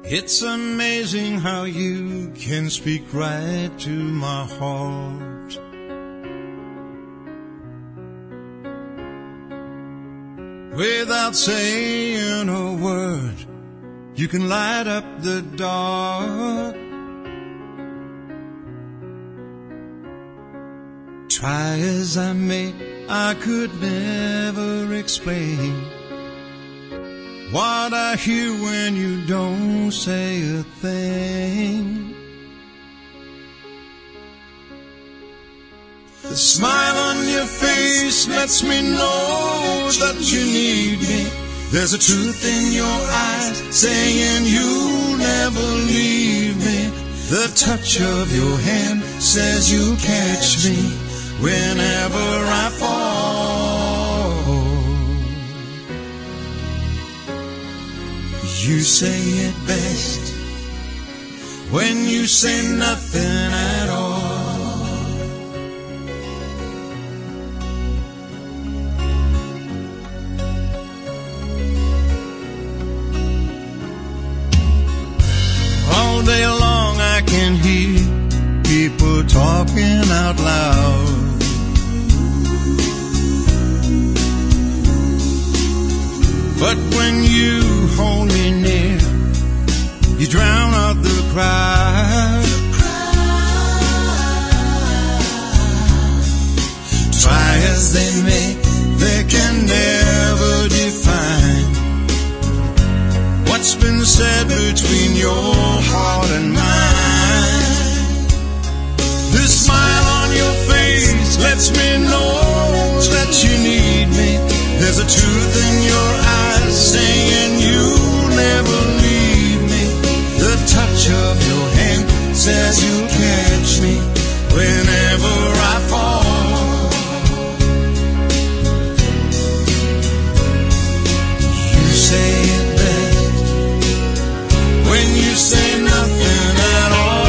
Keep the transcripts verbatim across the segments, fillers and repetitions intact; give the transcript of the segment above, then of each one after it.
It's amazing how you can speak right to my heart. Without saying a word, you can light up the dark. Try as I may, I could never explain what I hear when you don't say a thing. The smile on your face lets me know that you need me. There's a truth in your eyes saying you'll never leave me. The touch of your hand says you'll catch me whenever I fall. You say it best when you say nothing at all. All day long I can hear people talking out loud. But when you hold me near, you drown out the crowd. Try as they may, they can never define what's been said between your heart and mine. The smile on your face lets me know that you need me. There's a truth in your eyes saying you'll never leave me. The touch of your hand says you'll catch me whenever I fall. You say it best when you say nothing at all.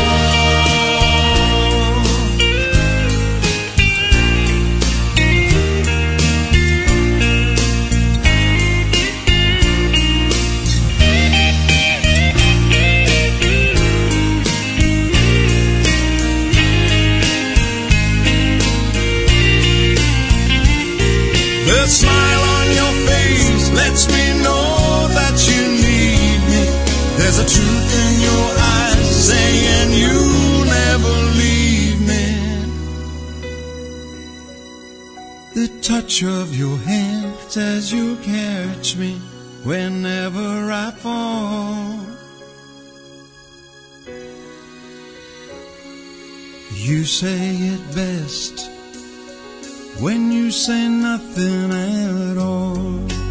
The smile on your face lets me know that you need me. There's a truth in your eyes saying you'll never leave me. The touch of your hand says you'll catch me whenever I fall. You say it best when you say nothing at all.